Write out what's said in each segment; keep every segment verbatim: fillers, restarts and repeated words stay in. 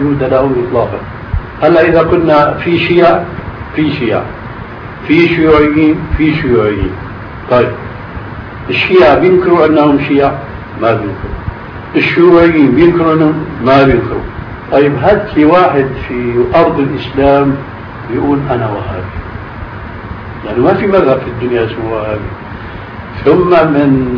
وجود له إطلاقا. هلا إذا كنا في شيعة في شيعة في شيوعيين في شيوعيين. طيب الشيعة بينكروا أنهم شيعة؟ ما بينكروا. الشيوعيين بينكروا أنهم؟ ما بينكروا. طيب هات لي واحد في أرض الإسلام يقول أنا وهابي، لأنه يعني ما في مذهب في الدنيا اسمه وهابي. ثم من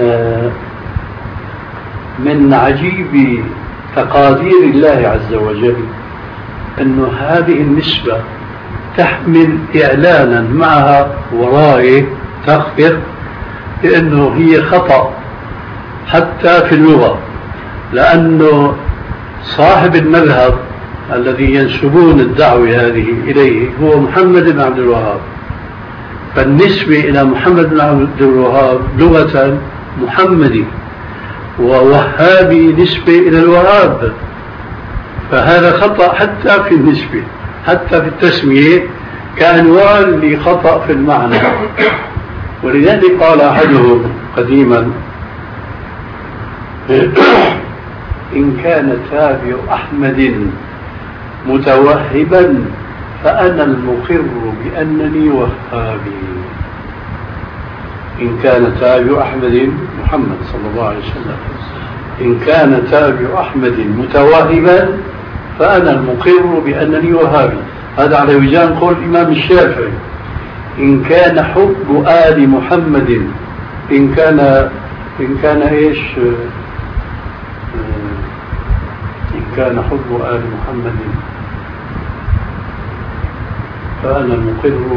من عجيب تقادير الله عز وجل أن هذه النسبة تحمل إعلانا معها ورائه تخفر لأنه هي خطأ حتى في اللغة، لأنه صاحب المذهب الذي ينسبون الدعوة هذه إليه هو محمد بن عبد الوهاب، فالنسبة إلى محمد بن عبد الوهاب لغة محمدي، ووهابي نسبة إلى الوهاب، فهذا خطأ حتى في النسبة، حتى في التسمية كأنوان لخطأ في المعنى. ولذلك قال أحدهم قديما إن كان تابع أحمد متوهبا فأنا المقر بأنني وهابي. إن كان تابع أحمد محمد صلى الله عليه وسلم إن كان تابع أحمد متوهبا فأنا المقر بأنني وهابي. هذا على وجان قول الإمام الشافعي إن كان حب آل محمد إن كان إن كان إيش إن كان حب آل محمد فأنا المقر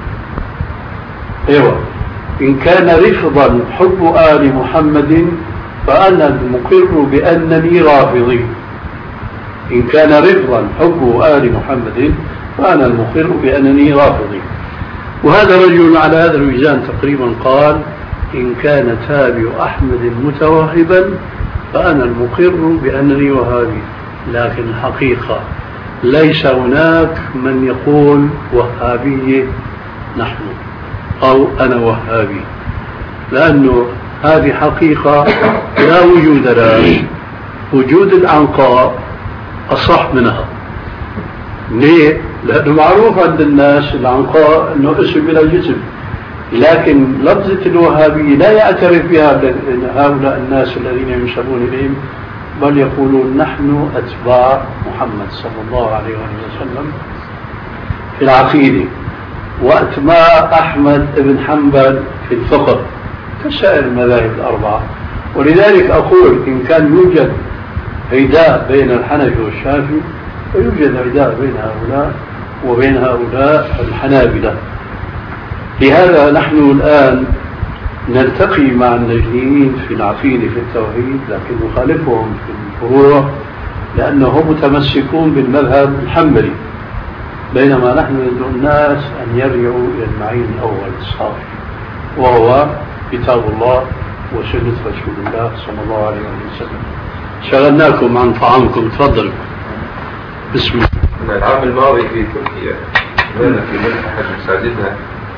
أيوة إن كان رفضا حب آل محمد فأنا المقر بأنني رافضي. إن كان رفضا حب آل محمد فأنا المقر بأنني رافضي. وهذا رجل على هذا الوزان تقريبا قال إن كان تابع أحمد متوهبا فأنا المقر بأنني وهابي. لكن الحقيقة ليس هناك من يقول وهابي نحن أو أنا وهابي، لأنه هذه حقيقة لا وجود لها. وجود العنقاء أصح منها. ليه؟ لأنه معروف عند الناس العنقاء أنه اسم بلا جسم، لكن لفظة الوهابي لا يعترف بها هؤلاء الناس الذين ينسبون إليهم، بل يقولون نحن أتباع محمد صلى الله عليه وسلم في العقيدة، وأتباع أحمد بن حنبل في الفقه كسائر المذاهب الأربعة. ولذلك أقول إن كان يوجد عداء بين الحنفي والشافعي فيوجد عداء بين هؤلاء وبين هؤلاء الحنابلة. لهذا نحن الآن نلتقي مع النجديين في العقيدة في التوحيد، لكن نخالفهم في الفروع لأنهم متمسكون بالمذهب الحنبلي، بينما نحن ندعو الناس أن يرجعوا إلى المعين الأول الصافي وهو كتاب الله وسنة رسول الله صلى الله عليه وسلم. شغلناكم عن طعامكم، تفضلوا. بسم الله. العام الماضي في تركيا كنا في ملحة مساجدنا،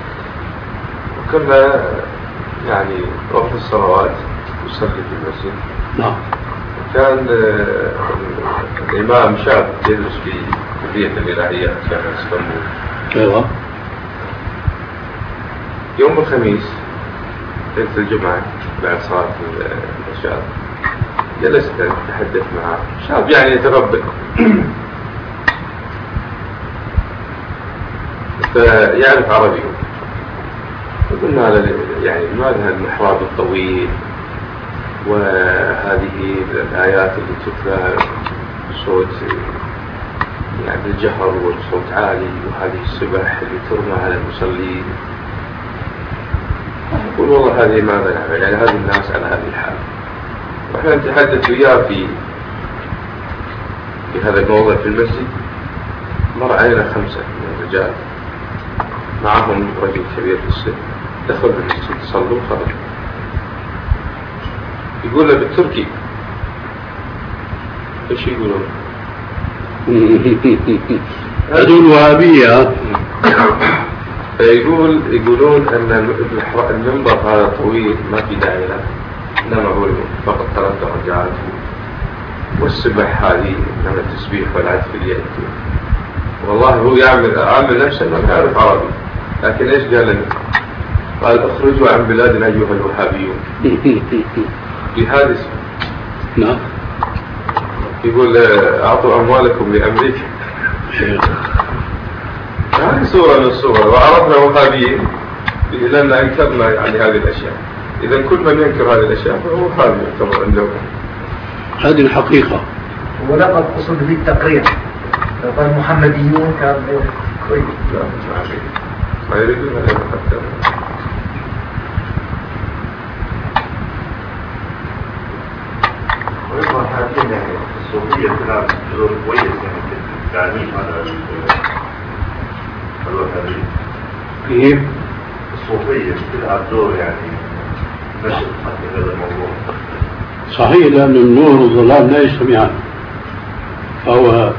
وكنا يعني وقت الصلوات نصلي في المسجد. نعم. كان الإمام شاب يدرس في كلية الإلهيات في اسطنبول. ايوه. يوم الخميس ليلة الجمعة بعد صلاة العشاء جلست أتحدث معه، شاب يعني يتربى فيعرف عربي، وقلنا له يعني ماذا المحراب الطويل وهذه الآيات اللي تتلى بصوت يعني الجهر والصوت عالي، وهذه السبح اللي ترمى على المصلين. يقول والله هذه ماذا نعمل، يعني هذه الناس على هذه الحال. وإحنا نتحدث وياه في في هذا الموضوع في المسجد، مر علينا خمسة من الرجال معهم رجل كبير في السن، دخل بالمسجد صلوا وخرج. يقول له بالتركي ايش يقولون؟ هذول وهابية. فيقول يقولون ان المنبر هذا طويل ما في داعي له، انما هو فقط ثلاث درجات والسبح هذه إنما التسبيح والعد في اليد. والله هو يعمل عامل نفسه ما يعرف عربي، لكن إيش قال لنا؟ قال اخرجوا عن بلادنا أيها الوهابيون. جهاد اسمه. نعم. يقول أعطوا أموالكم لأمريكا. هذه صورة من الصور، وعرفنا وهابيين لأن أنكرنا يعني هذه الأشياء. إذا كل من ينكر هذه الأشياء فهو وهابي يعتبر عندهم. هذه الحقيقة. ولقد قصد بالتقرير لو قال محمديون كان كويس. لا ما يريدون أن يتحدثوا. ويظهر حاليا يعني الصوفية تلعب دور كويس يعني في التعليم على الوهابية. كيف؟ الصوفية تلعب دور يعني نشر حتى هذا الموضوع. صحيح، لأن النور والظلام لا يجتمعان، فهو